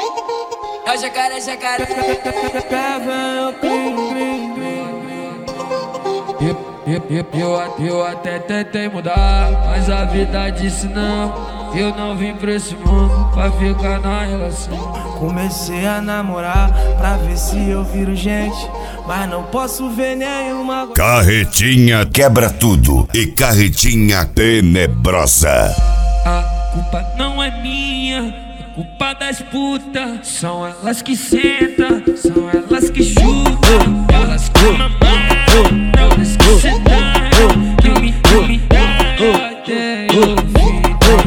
É o jacaré, jacaré. Eu até tentei mudar, mas a vida disse não. Eu não vim pra esse mundo pra ficar na relação. Comecei a namorar pra ver se eu viro gente, mas não posso ver nenhuma. Carretinha quebra tudo e carretinha tenebrosa. A culpa não é minha, é culpa das putas. São elas que sentam, são elas que chutam, elas que mamam, elas que sentaram, que me até eu vi.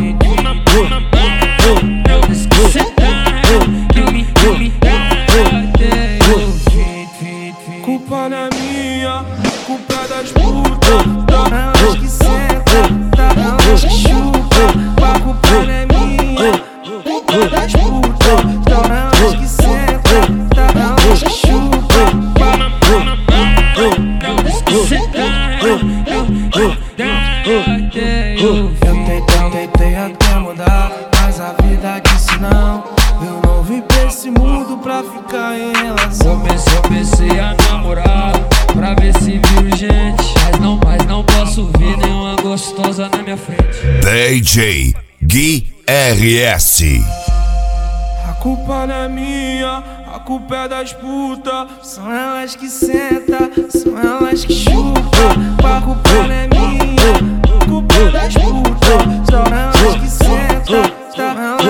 Elas que sentaram, que me até eu vi. Culpa não é minha, culpa é das putas. Elas que sentam, elas que chupam. A culpa não é minha, culpa é das putas. Elas que sentam, elas que chupam. Elas que sentaram, Eu tentei até mudar, mas a vida disse não. Eu não vim pra esse mundo pra ficar em relação. Comecei a namorar pra ver se viro gente, mas não posso ver nenhuma gostosa na minha frente. DJ Gui RS. A culpa não é minha, a culpa é das putas. São elas que sentam, são elas que chupam. A culpa não é minha, a culpa é das putas. São elas que sentam, são elas